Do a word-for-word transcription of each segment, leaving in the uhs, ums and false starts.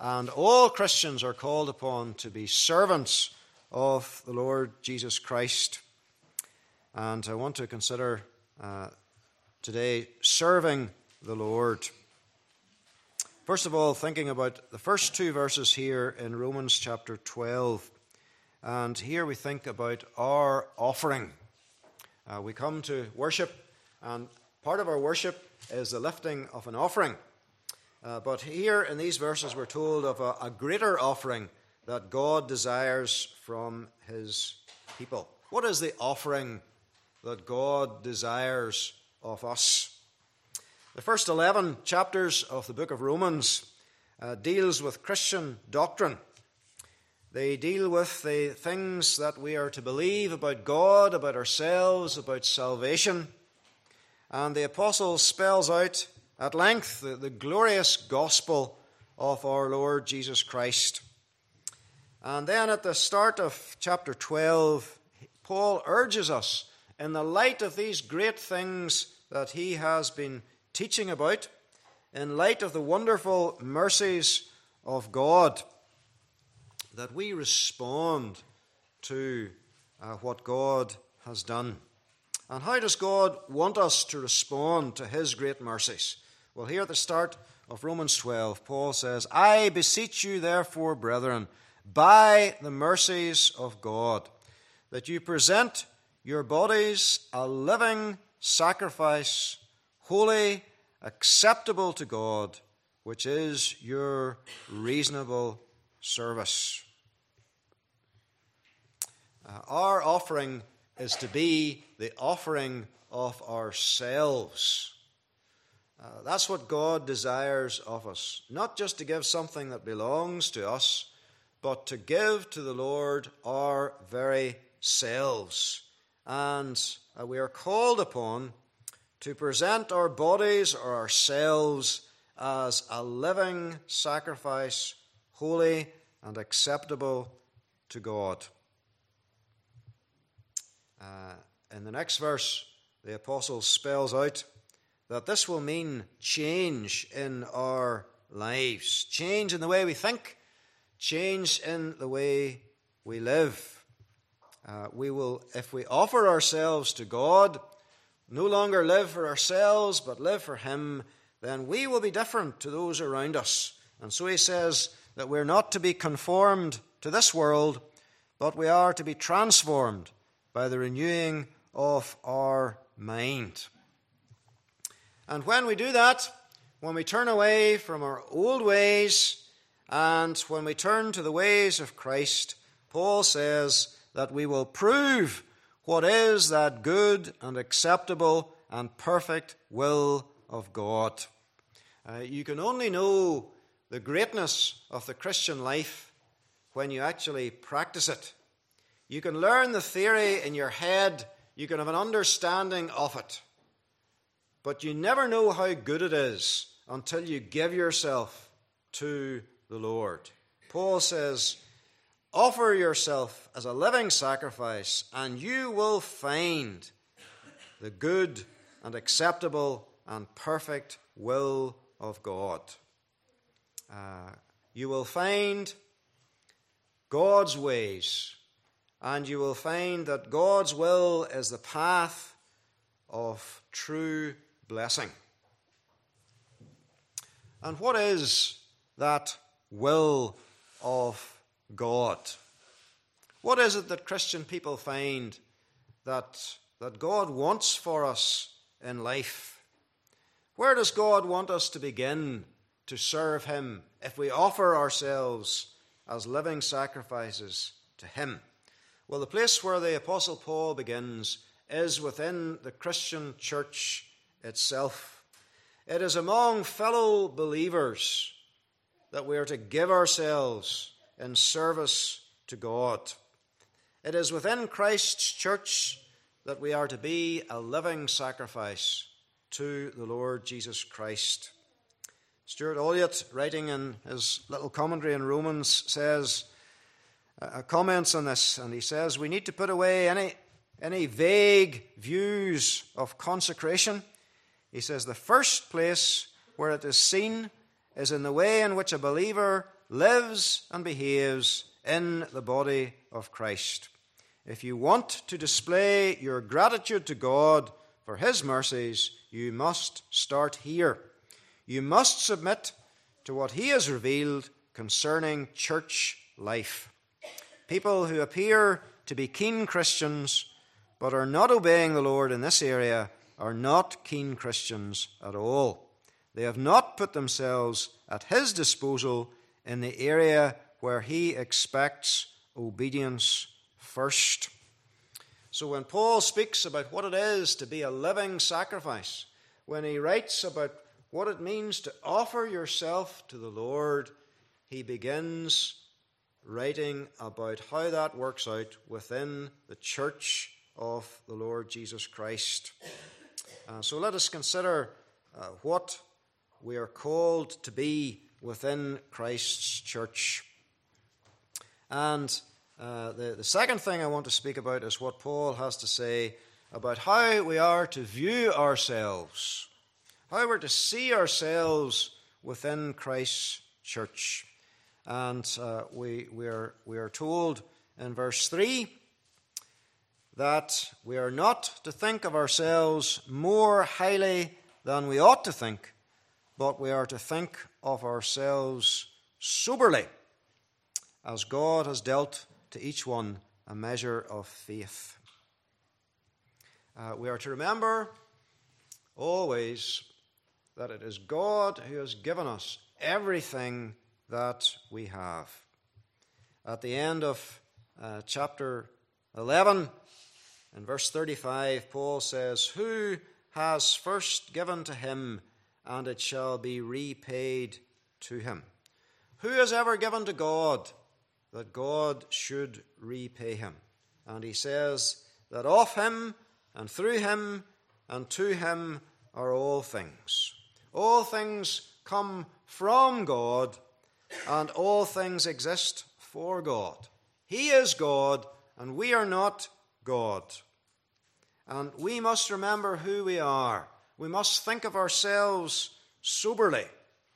And all Christians are called upon to be servants of the Lord Jesus Christ. And I want to consider uh, today serving the Lord. First of all, thinking about the first two verses here in Romans chapter twelve. And here we think about our offering. Uh, we come to worship, and part of our worship is the lifting of an offering. Uh, but here in these verses we're told of a, a greater offering that God desires from his people. What is the offering that God desires of us? The first eleven chapters of the book of Romans uh, deals with Christian doctrine. They deal with the things that we are to believe about God, about ourselves, about salvation. And the apostle spells out at length the, the glorious gospel of our Lord Jesus Christ. And then at the start of chapter twelve, Paul urges us, in the light of these great things that he has been teaching about, in light of the wonderful mercies of God, that we respond to uh, what God has done. And how does God want us to respond to his great mercies? Well, here at the start of Romans twelve, Paul says, I beseech you therefore, brethren, by the mercies of God, that you present your bodies a living sacrifice, holy, acceptable to God, which is your reasonable service. Uh, our offering is to be the offering of ourselves. Uh, that's what God desires of us. Not just to give something that belongs to us, but to give to the Lord our very selves. And uh, we are called upon to present our bodies or ourselves as a living sacrifice, holy and acceptable to God. Uh, in the next verse, the apostle spells out that this will mean change in our lives, change in the way we think, change in the way we live. Uh, we will, if we offer ourselves to God, no longer live for ourselves, but live for him, then we will be different to those around us. And so he says that we're not to be conformed to this world, but we are to be transformed by the renewing of our mind. And when we do that, when we turn away from our old ways, and when we turn to the ways of Christ, Paul says that we will prove what is that good and acceptable and perfect will of God. Uh, you can only know the greatness of the Christian life when you actually practice it. You can learn the theory in your head, you can have an understanding of it, but you never know how good it is until you give yourself to the Lord. Paul says, offer yourself as a living sacrifice, and you will find the good and acceptable and perfect will of God. Uh, you will find God's ways, and you will find that God's will is the path of true blessing. And what is that will of God? What is it that Christian people find that, that God wants for us in life? Where does God want us to begin to serve him if we offer ourselves as living sacrifices to him? Well, the place where the Apostle Paul begins is within the Christian church itself. It is among fellow believers that we are to give ourselves in service to God. It is within Christ's church that we are to be a living sacrifice to the Lord Jesus Christ. Stuart Olyott, writing in his little commentary in Romans, says, uh, comments on this, and he says, we need to put away any, any vague views of consecration. He says, the first place where it is seen is in the way in which a believer lives and behaves in the body of Christ. If you want to display your gratitude to God for his mercies, you must start here. You must submit to what he has revealed concerning church life. People who appear to be keen Christians but are not obeying the Lord in this area are not keen Christians at all. They have not put themselves at his disposal in the area where he expects obedience first. So when Paul speaks about what it is to be a living sacrifice, when he writes about what it means to offer yourself to the Lord, he begins writing about how that works out within the church of the Lord Jesus Christ. Uh, so let us consider uh, what we are called to be within Christ's church. And uh, the, the second thing I want to speak about is what Paul has to say about how we are to view ourselves, how we're to see ourselves within Christ's church. And uh, we, we, are, we are told in verse three that we are not to think of ourselves more highly than we ought to think, but we are to think of ourselves soberly, as God has dealt to each one a measure of faith. Uh, we are to remember always that it is God who has given us everything that we have. At the end of uh, chapter eleven, in verse thirty-five, Paul says, "Who has first given to him, and it shall be repaid to him." Who has ever given to God that God should repay him? And he says that of him and through him and to him are all things. All things come from God, and all things exist for God. He is God, and we are not God. And we must remember who we are. We must think of ourselves soberly.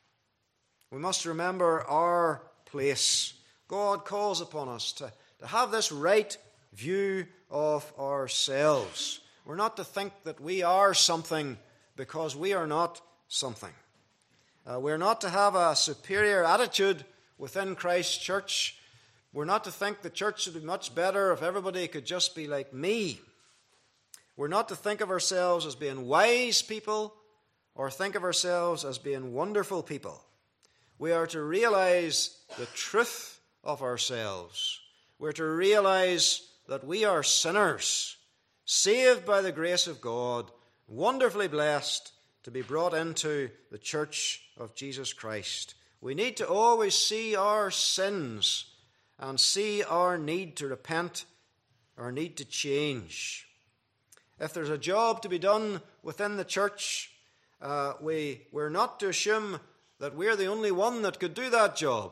We must remember our place. God calls upon us to, to have this right view of ourselves. We're not to think that we are something because we are not something. Uh, we're not to have a superior attitude within Christ's church. We're not to think the church would be much better if everybody could just be like me. We're not to think of ourselves as being wise people or think of ourselves as being wonderful people. We are to realize the truth of ourselves. We're to realize that we are sinners, saved by the grace of God, wonderfully blessed to be brought into the church of Jesus Christ. We need to always see our sins and see our need to repent, our need to change. If there's a job to be done within the church, uh, we, we're not to assume that we're the only one that could do that job.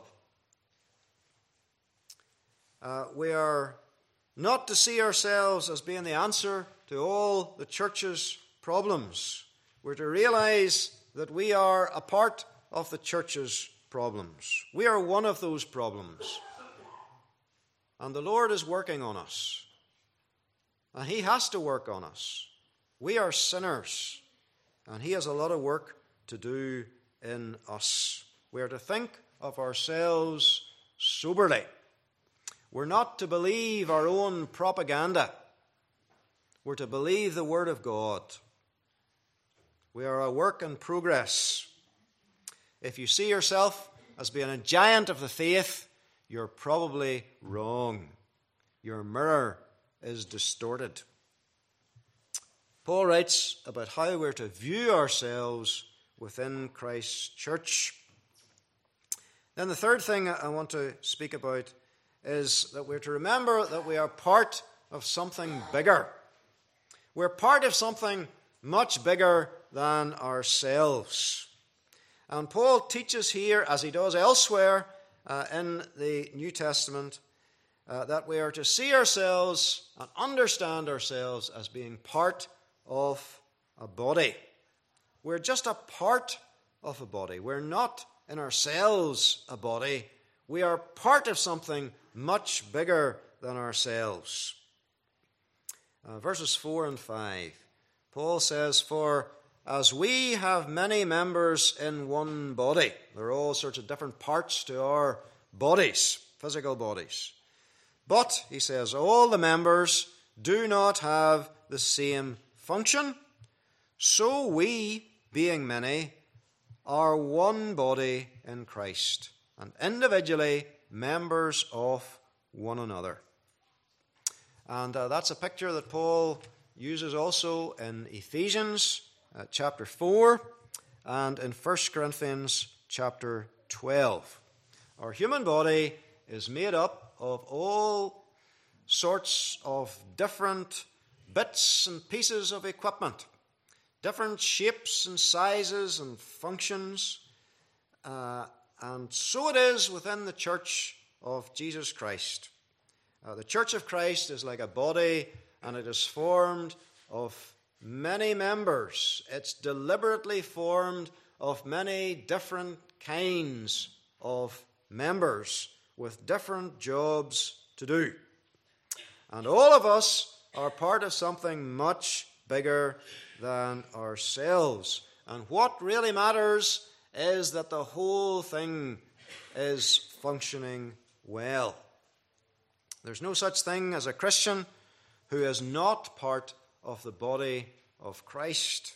Uh, we are not to see ourselves as being the answer to all the church's problems. We're to realize that we are a part of the church's problems. We are one of those problems. And the Lord is working on us. And he has to work on us. We are sinners. And he has a lot of work to do in us. We are to think of ourselves soberly. We're not to believe our own propaganda. We're to believe the Word of God. We are a work in progress. If you see yourself as being a giant of the faith, you're probably wrong. Your mirror is distorted. Paul writes about how we're to view ourselves within Christ's church. Then the third thing I want to speak about is that we're to remember that we are part of something bigger. We're part of something much bigger than ourselves. And Paul teaches here, as he does elsewhere uh, in the New Testament, uh, that we are to see ourselves and understand ourselves as being part of a body. We're just a part of a body. We're not in ourselves a body. We are part of something much bigger than ourselves. Uh, verses four and five. Paul says, "For as we have many members in one body," there are all sorts of different parts to our bodies, physical bodies. "But," he says, "all the members do not have the same function. So we, being many, are one body in Christ, and individually members of one another." And uh, that's a picture that Paul uses also in Ephesians uh, chapter four and in First Corinthians chapter twelve. Our human body is made up of all sorts of different bits and pieces of equipment, different shapes and sizes and functions. Uh, and so it is within the church of Jesus Christ. Uh, the church of Christ is like a body, and it is formed of many members. It's deliberately formed of many different kinds of members with different jobs to do. And all of us are part of something much bigger than ourselves. And what really matters is that the whole thing is functioning well. There's no such thing as a Christian who is not part of the body of Christ.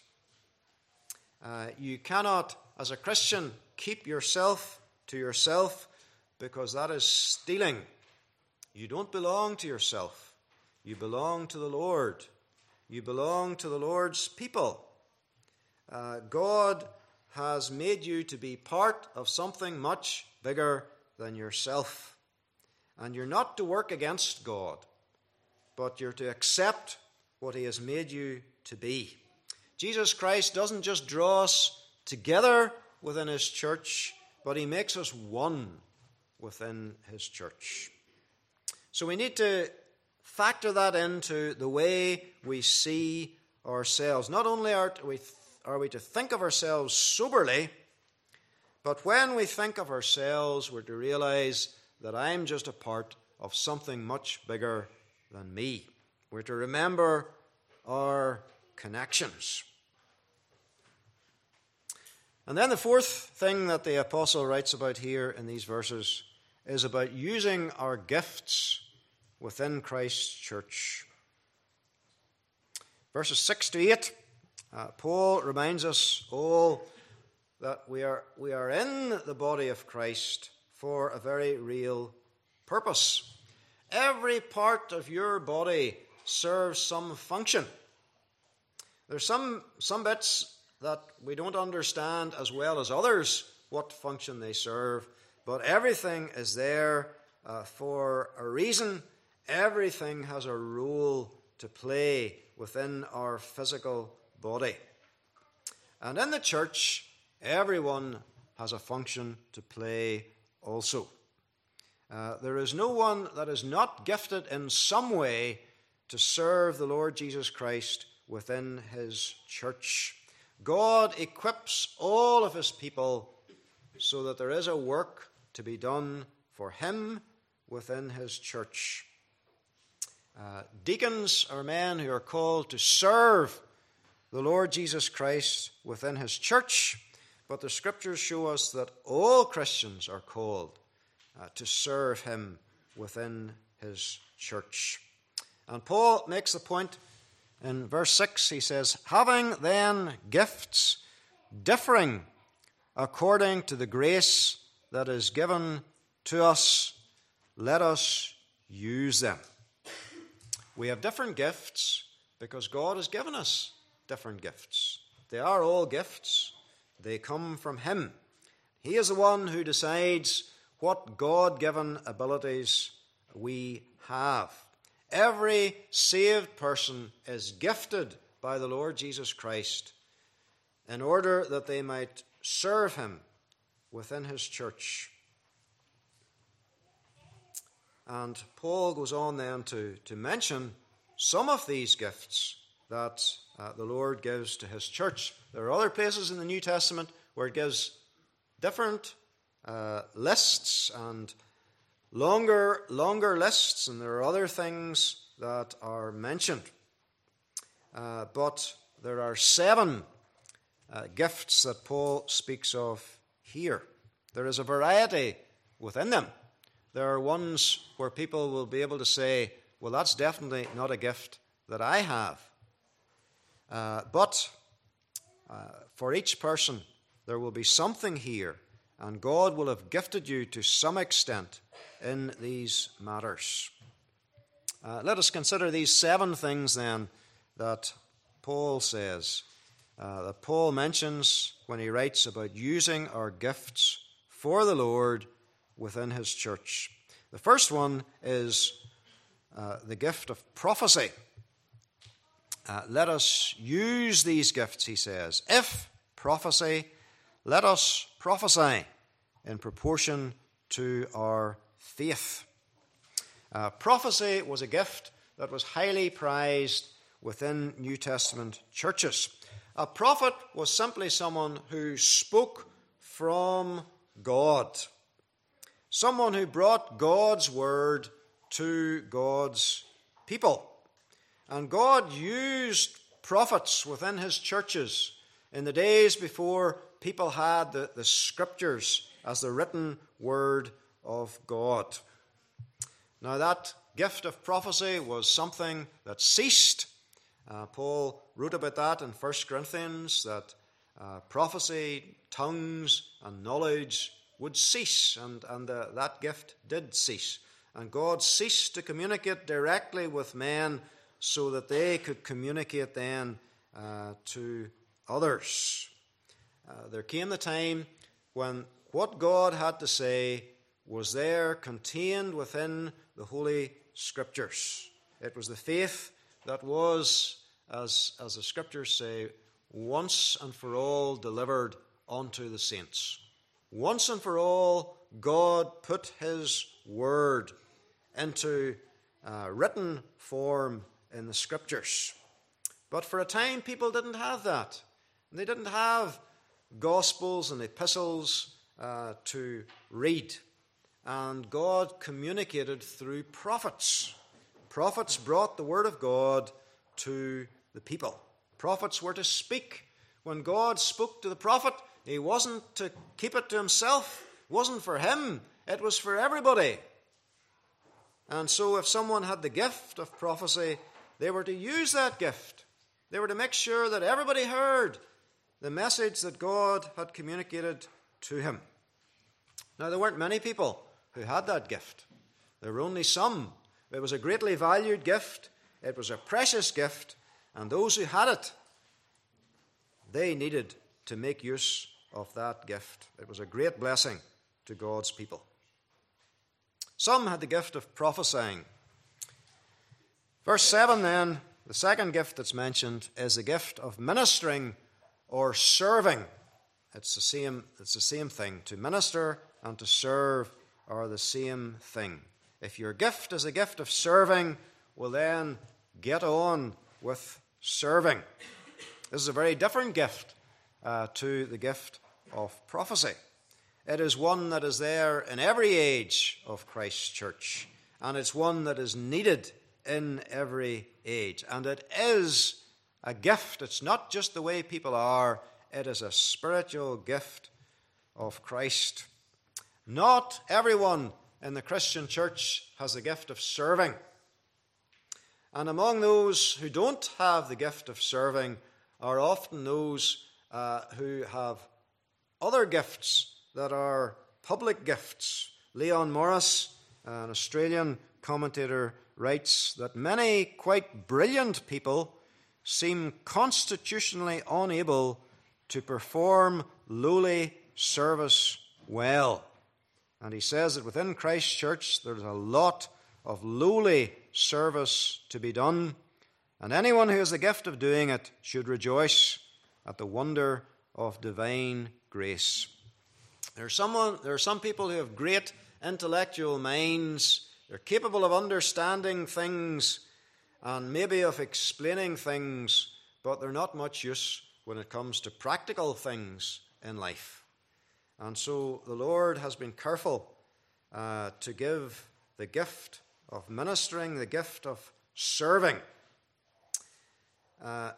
Uh, you cannot, as a Christian, keep yourself to yourself, because that is stealing. You don't belong to yourself. You belong to the Lord. You belong to the Lord's people. Uh, God has made you to be part of something much bigger than yourself. And you're not to work against God, but you're to accept what he has made you to be. Jesus Christ doesn't just draw us together within his church, but he makes us one within his church. So we need to factor that into the way we see ourselves. Not only are we, are we to think of ourselves soberly, but when we think of ourselves, we're to realize that I'm just a part of something much bigger than me. We're to remember our connections. And then the fourth thing that the apostle writes about here in these verses is about using our gifts within Christ's church. Verses six to eight, uh, Paul reminds us all that we are, we are in the body of Christ for a very real purpose. Every part of your body serves some function. There's some, some bits that we don't understand as well as others what function they serve, but everything is there uh, for a reason. Everything has a role to play within our physical body. And in the church, everyone has a function to play also. Uh, there is no one that is not gifted in some way to serve the Lord Jesus Christ within his church. God equips all of his people so that there is a work to be done for him within his church. Uh, deacons are men who are called to serve the Lord Jesus Christ within his church, but the scriptures show us that all Christians are called uh, to serve him within his church. And Paul makes the point in verse six. He says, "Having then gifts differing according to the grace that is given to us, let us use them." We have different gifts because God has given us different gifts. They are all gifts. They come from him. He is the one who decides what God-given abilities we have. Every saved person is gifted by the Lord Jesus Christ in order that they might serve him within his church. And Paul goes on then to, to mention some of these gifts that uh, the Lord gives to his church. There are other places in the New Testament where it gives different uh, lists and longer, longer lists, and there are other things that are mentioned. Uh, but there are seven uh, gifts that Paul speaks of here. There is a variety within them. There are ones where people will be able to say, well, that's definitely not a gift that I have. Uh, but uh, for each person, there will be something here, and God will have gifted you to some extent in these matters. Uh, let us consider these seven things then that Paul says, uh, that Paul mentions when he writes about using our gifts for the Lord within his church. The first one is uh, the gift of prophecy. Uh, let us use these gifts, he says. If prophecy, let us prophesy in proportion to our faith. Uh, prophecy was a gift that was highly prized within New Testament churches. A prophet was simply someone who spoke from God. Someone who brought God's word to God's people. And God used prophets within his churches in the days before people had the, the scriptures as the written word of God. Now that gift of prophecy was something that ceased. Uh, Paul wrote about that in First Corinthians, that uh, prophecy, tongues, and knowledge would cease, and, and uh, that gift did cease. And God ceased to communicate directly with men so that they could communicate then uh, to others. Uh, there came the time when what God had to say was there contained within the Holy Scriptures. It was the faith that was, as, as the Scriptures say, once and for all delivered unto the saints. Once and for all, God put his word into uh, written form in the Scriptures. But for a time, people didn't have that. They didn't have Gospels and epistles uh, to read. And God communicated through prophets. Prophets brought the word of God to the people. Prophets were to speak. When God spoke to the prophet, he wasn't to keep it to himself. It wasn't for him. It was for everybody. And so if someone had the gift of prophecy, they were to use that gift. They were to make sure that everybody heard the message that God had communicated to him. Now, there weren't many people who had that gift. There were only some. It was a greatly valued gift. It was a precious gift. And those who had it, they needed to make use of that gift. It was a great blessing to God's people. Some had the gift of prophesying. Verse seven then, the second gift that's mentioned is the gift of ministering or serving. It's the same, it's the same thing. To minister and to serve are the same thing. If your gift is a gift of serving, well then get on with serving. This is a very different gift uh, to the gift of prophecy. It is one that is there in every age of Christ's church, and it's one that is needed in every age. And it is a gift. It's not just the way people are. It is a spiritual gift of Christ. Not everyone in the Christian church has the gift of serving. And among those who don't have the gift of serving are often those uh, who have other gifts that are public gifts. Leon Morris, an Australian commentator, writes that many quite brilliant people seem constitutionally unable to perform lowly service well. And he says that within Christ's church there's a lot of lowly service to be done, and anyone who has the gift of doing it should rejoice at the wonder of divine grace. There are, someone, there are some people who have great intellectual minds. They're capable of understanding things and maybe of explaining things, but they're not much use when it comes to practical things in life. And so the Lord has been careful uh, to give the gift of ministering, the gift of serving. Uh,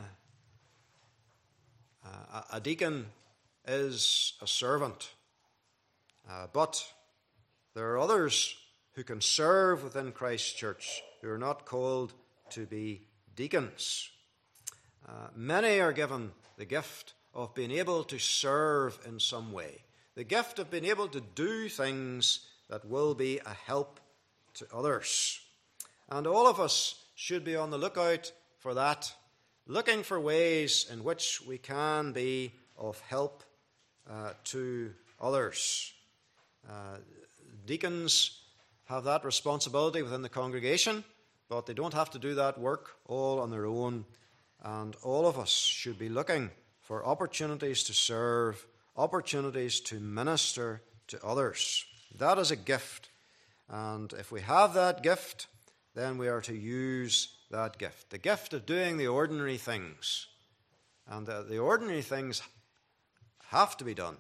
a deacon is a servant, uh, but there are others who can serve within Christ's church who are not called to be deacons. Uh, many are given the gift of being able to serve in some way, the gift of being able to do things that will be a help to others. And all of us should be on the lookout for that, looking for ways in which we can be of help uh, to others. Uh, deacons have that responsibility within the congregation, but they don't have to do that work all on their own. And all of us should be looking for opportunities to serve, opportunities to minister to others. That is a gift. And if we have that gift, then we are to use that gift. The gift of doing the ordinary things. And the, the ordinary things have to be done.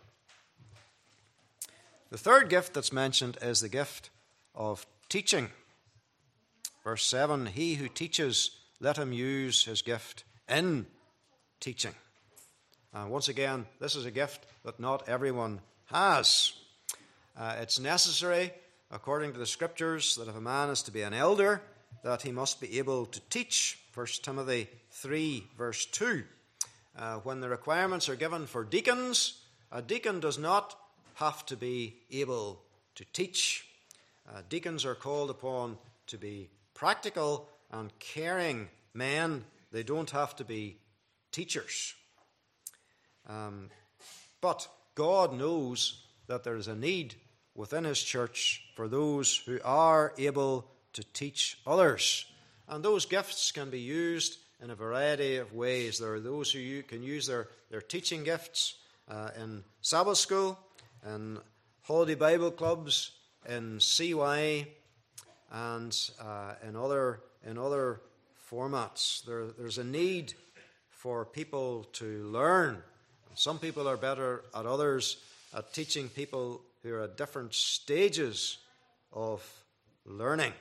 The third gift that's mentioned is the gift of teaching. Verse seven, he who teaches, let him use his gift in teaching. And once again, this is a gift that not everyone has. Uh, it's necessary, according to the Scriptures, that if a man is to be an elder, that he must be able to teach. First Timothy three, verse two. Uh, when the requirements are given for deacons, a deacon does not have to be able to teach. Uh, deacons are called upon to be practical and caring men. They don't have to be teachers. Um, but God knows that there is a need within his church for those who are able to teach others. And those gifts can be used in a variety of ways. There are those who can use their, their teaching gifts uh, in Sabbath school, in holiday Bible clubs, in C Y, and uh, in other in other formats. There, there's a need for people to learn. Some people are better at others at teaching people who are at different stages of learning.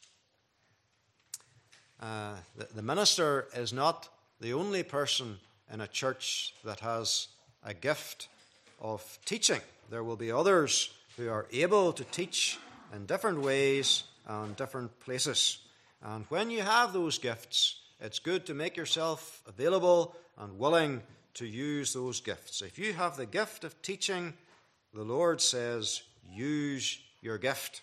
Uh, the, the minister is not the only person in a church that has a gift of teaching. There will be others who are able to teach in different ways and different places. And when you have those gifts, it's good to make yourself available and willing to use those gifts. If you have the gift of teaching, the Lord says, use your gift.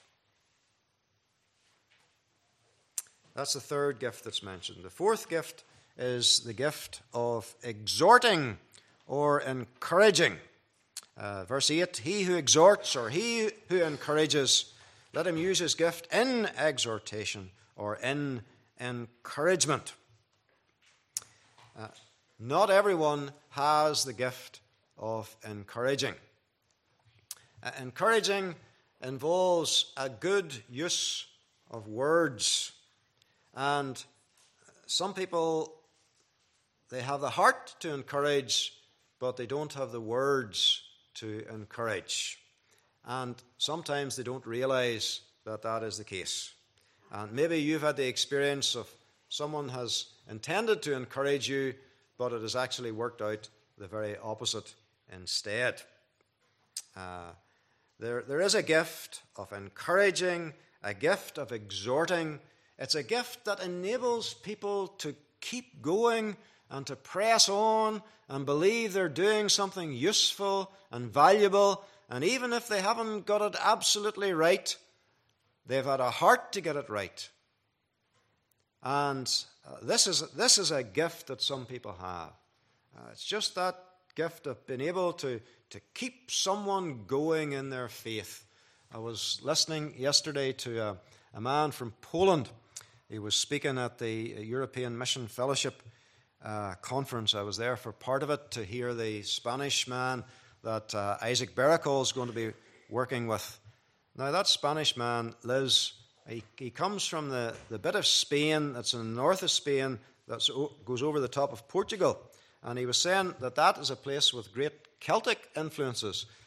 That's the third gift that's mentioned. The fourth gift is the gift of exhorting or encouraging. Uh, verse eight, he who exhorts or he who encourages, let him use his gift in exhortation or in encouragement. Uh, not everyone has the gift of encouraging. Uh, encouraging involves a good use of words. And some people, they have the heart to encourage, but they don't have the words to encourage. And sometimes they don't realize that that is the case. And maybe you've had the experience of someone has intended to encourage you, but it has actually worked out the very opposite instead. Uh, there, there is a gift of encouraging, a gift of exhorting. It's a gift that enables people to keep going and to press on and believe they're doing something useful and valuable. And even if they haven't got it absolutely right, they've had a heart to get it right. And uh, this is this is a gift that some people have. Uh, it's just that gift of being able to, to keep someone going in their faith. I was listening yesterday to a, a man from Poland. He was speaking at the European Mission Fellowship uh, conference. I was there for part of it to hear the Spanish man that uh, Isaac Beracol is going to be working with. Now, that Spanish man lives, he, he comes from the, the bit of Spain that's in the north of Spain that goes over the top of Portugal. And he was saying that that is a place with great Celtic influences.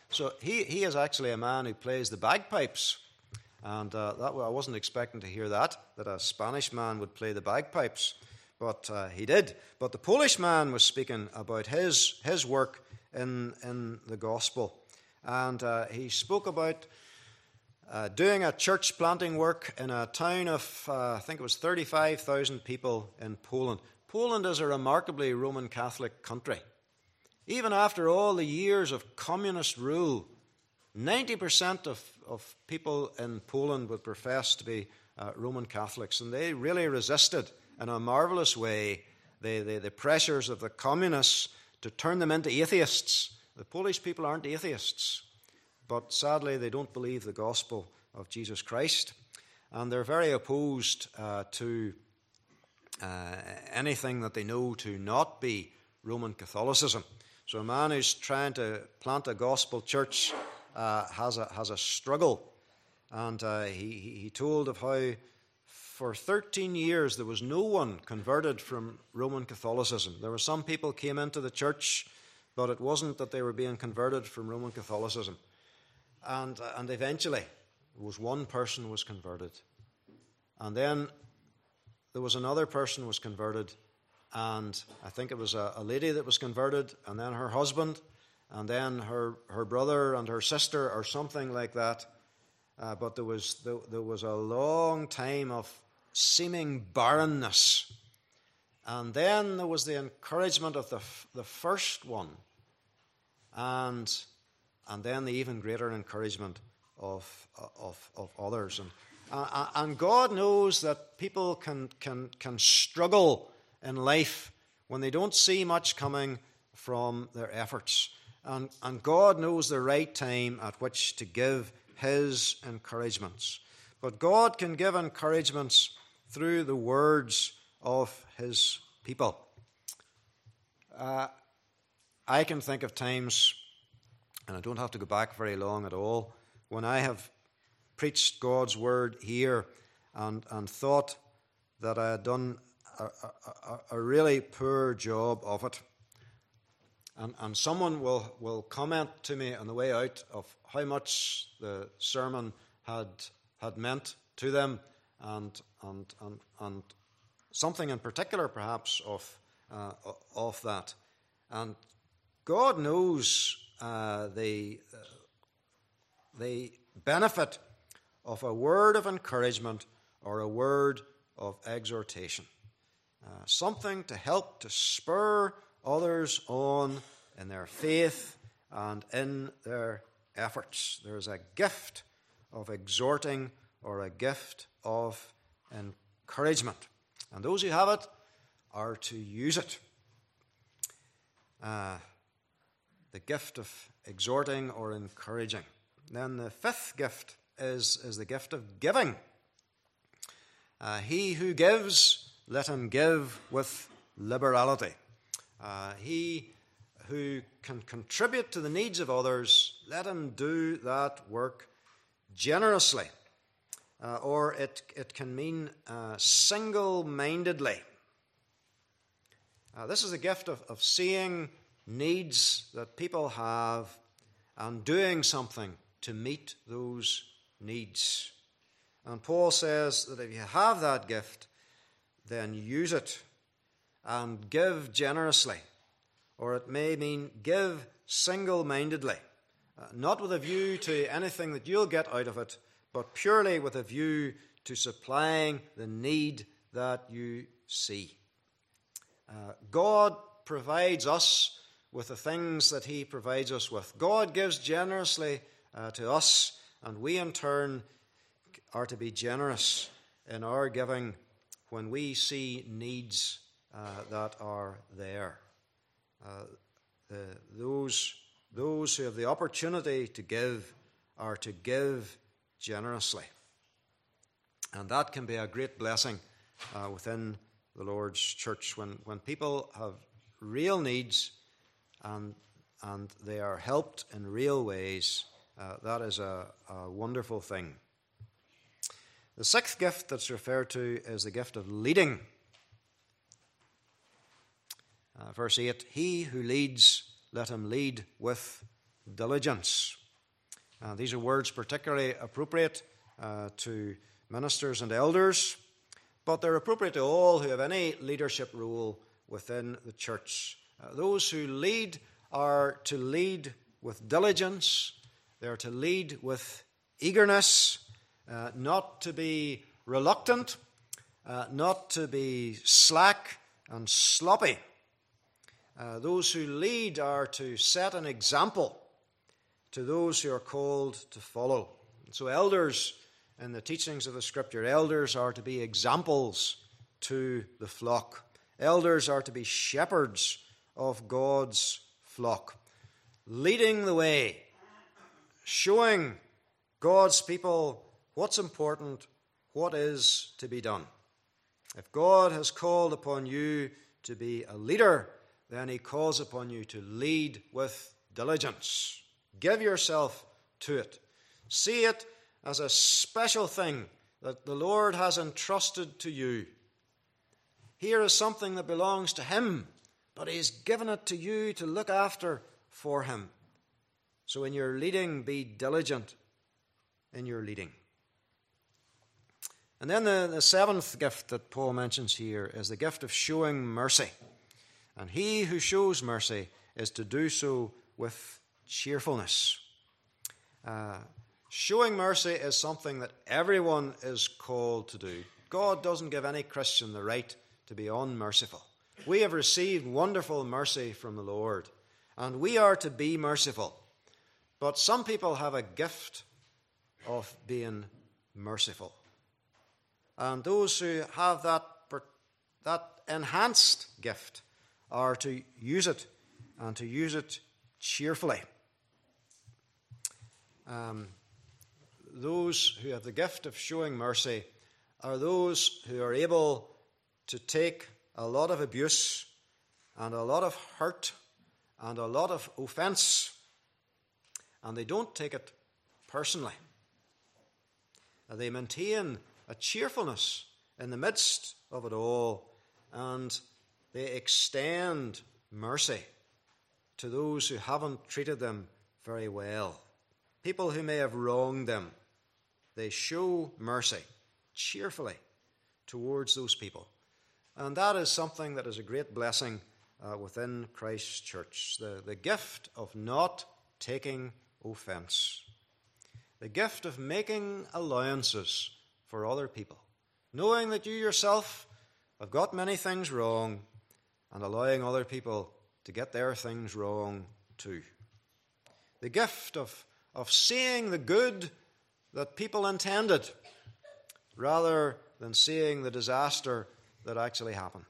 So he, he is actually a man who plays the bagpipes. And uh, that I wasn't expecting to hear that, that a Spanish man would play the bagpipes. But uh, he did. But the Polish man was speaking about his, his work in, in the gospel. And uh, he spoke about uh, doing a church planting work in a town of, uh, I think it was thirty-five thousand people in Poland. Poland is a remarkably Roman Catholic country. Even after all the years of communist rule, ninety percent of, of people in Poland would profess to be uh, Roman Catholics, and they really resisted in a marvelous way the, the, the pressures of the communists to turn them into atheists. The Polish people aren't atheists, but sadly they don't believe the gospel of Jesus Christ, and they're very opposed uh, to uh, anything that they know to not be Roman Catholicism. So a man who's trying to plant a gospel church uh, has a has a struggle, and uh, he he told of how for thirteen years there was no one converted from Roman Catholicism. There were some people came into the church, but it wasn't that they were being converted from Roman Catholicism. And uh, and eventually there was one person who was converted, and then there was another person who was converted. And I think it was a, a lady that was converted, and then her husband, and then her, her brother and her sister, or something like that. Uh, but there was there, there was a long time of seeming barrenness, and then there was the encouragement of the the first one, and and then the even greater encouragement of of of others. And uh, and God knows that people can can can struggle in life when they don't see much coming from their efforts. And, and God knows the right time at which to give his encouragements. But God can give encouragements through the words of his people. Uh, I can think of times, and I don't have to go back very long at all, when I have preached God's word here and, and thought that I had done A, a, a really poor job of it. And, and someone will, will comment to me on the way out of how much the sermon had had meant to them, and and and, and something in particular perhaps of uh, of that. And God knows uh, the uh, the benefit of a word of encouragement or a word of exhortation. Uh, something to help to spur others on in their faith and in their efforts. There is a gift of exhorting or a gift of encouragement. And those who have it are to use it. Uh, the gift of exhorting or encouraging. Then the fifth gift is, is the gift of giving. Uh, he who gives, let him give with liberality. Uh, he who can contribute to the needs of others, let him do that work generously. Uh, or it, it can mean uh, single-mindedly. Uh, this is a gift of, of seeing needs that people have and doing something to meet those needs. And Paul says that if you have that gift, then use it and give generously. Or it may mean give single-mindedly, uh, not with a view to anything that you'll get out of it, but purely with a view to supplying the need that you see. Uh, God provides us with the things that he provides us with. God gives generously uh, to us, and we in turn are to be generous in our giving when we see needs uh, that are there. Uh, the, those, those who have the opportunity to give are to give generously. And that can be a great blessing uh, within the Lord's church when, when people have real needs and, and they are helped in real ways. Uh, that is a, a wonderful thing. The sixth gift that's referred to is the gift of leading. Uh, verse eight, he who leads, let him lead with diligence. Uh, these are words particularly appropriate uh, to ministers and elders, but they're appropriate to all who have any leadership role within the church. Uh, those who lead are to lead with diligence. They are to lead with eagerness, uh, not to be reluctant, uh, not to be slack and sloppy. Uh, those who lead are to set an example to those who are called to follow. So elders, in the teachings of the Scripture, elders are to be examples to the flock. Elders are to be shepherds of God's flock, leading the way, showing God's people what's important, what is to be done. If God has called upon you to be a leader, then he calls upon you to lead with diligence. Give yourself to it. See it as a special thing that the Lord has entrusted to you. Here is something that belongs to him, but he's given it to you to look after for him. So in your leading, be diligent in your leading. And then the, the seventh gift that Paul mentions here is the gift of showing mercy. And he who shows mercy is to do so with cheerfulness. Uh, showing mercy is something that everyone is called to do. God doesn't give any Christian the right to be unmerciful. We have received wonderful mercy from the Lord, and we are to be merciful. But some people have a gift of being merciful. And those who have that, that enhanced gift are to use it, and to use it cheerfully. Um, those who have the gift of showing mercy are those who are able to take a lot of abuse and a lot of hurt and a lot of offense, and they don't take it personally. They maintain a cheerfulness in the midst of it all, and they extend mercy to those who haven't treated them very well. People who may have wronged them, they show mercy cheerfully towards those people. And that is something that is a great blessing uh, within Christ's church. The, the gift of not taking offense. The gift of making allowances for other people. Knowing that you yourself have got many things wrong, and allowing other people to get their things wrong too. The gift of, of seeing the good that people intended, rather than seeing the disaster that actually happened.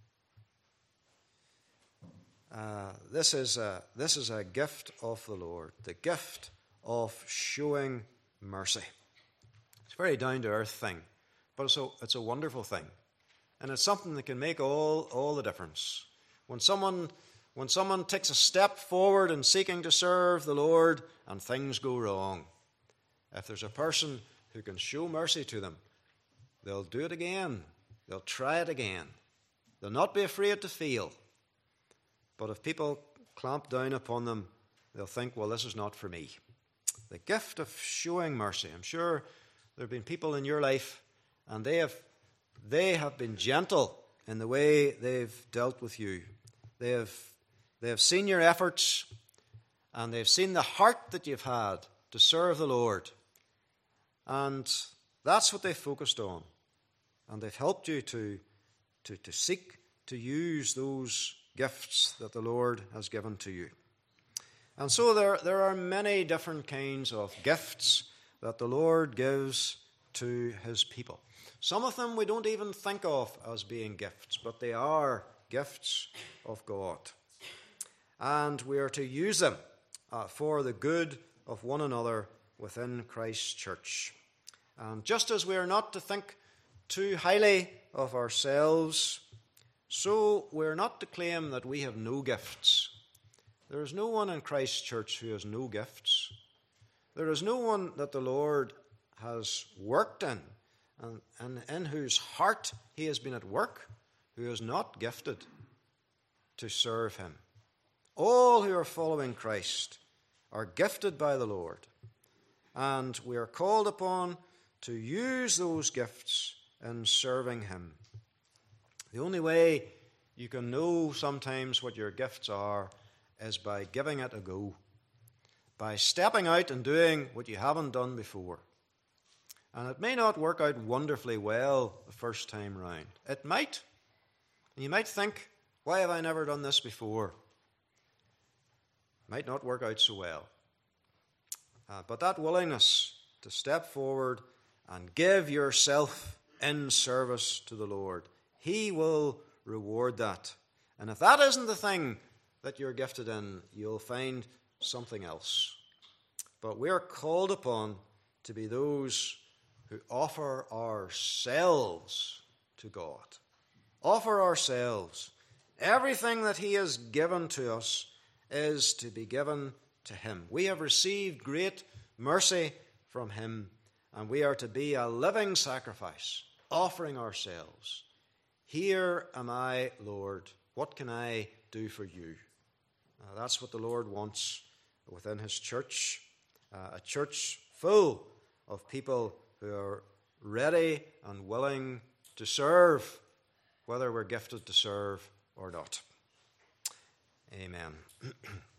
Uh, this is a, this is a gift of the Lord, the gift of showing mercy. It's a very down-to-earth thing, but it's a, it's a wonderful thing. And it's something that can make all, all the difference. When someone, when someone takes a step forward in seeking to serve the Lord and things go wrong, if there's a person who can show mercy to them, they'll do it again. They'll try it again. They'll not be afraid to fail. But if people clamp down upon them, they'll think, well, this is not for me. The gift of showing mercy. I'm sure there have been people in your life, and they have They have been gentle in the way they've dealt with you. They have, they have seen your efforts, and they've seen the heart that you've had to serve the Lord. And that's what they've focused on. And they've helped you to, to, to seek to use those gifts that the Lord has given to you. And so there, there are many different kinds of gifts that the Lord gives to his people. Some of them we don't even think of as being gifts, but they are gifts of God. And we are to use them uh, for the good of one another within Christ's church. And just as we are not to think too highly of ourselves, so we're not to claim that we have no gifts. There is no one in Christ's church who has no gifts. There is no one that the Lord has worked in, and, and in whose heart he has been at work, who is not gifted to serve him. All who are following Christ are gifted by the Lord, and we are called upon to use those gifts in serving him. The only way you can know sometimes what your gifts are is by giving it a go, by stepping out and doing what you haven't done before. And it may not work out wonderfully well the first time round. It might. And you might think, why have I never done this before? It might not work out so well. Uh, but that willingness to step forward and give yourself in service to the Lord, he will reward that. And if that isn't the thing that you're gifted in, you'll find something else. But we are called upon to be those who offer ourselves to God. Offer ourselves. Everything that he has given to us is to be given to him. We have received great mercy from him, and we are to be a living sacrifice, offering ourselves. Here am I, Lord. What can I do for you? Uh, that's what the Lord wants within his church, uh, a church full of people who are ready and willing to serve, whether we're gifted to serve or not. Amen.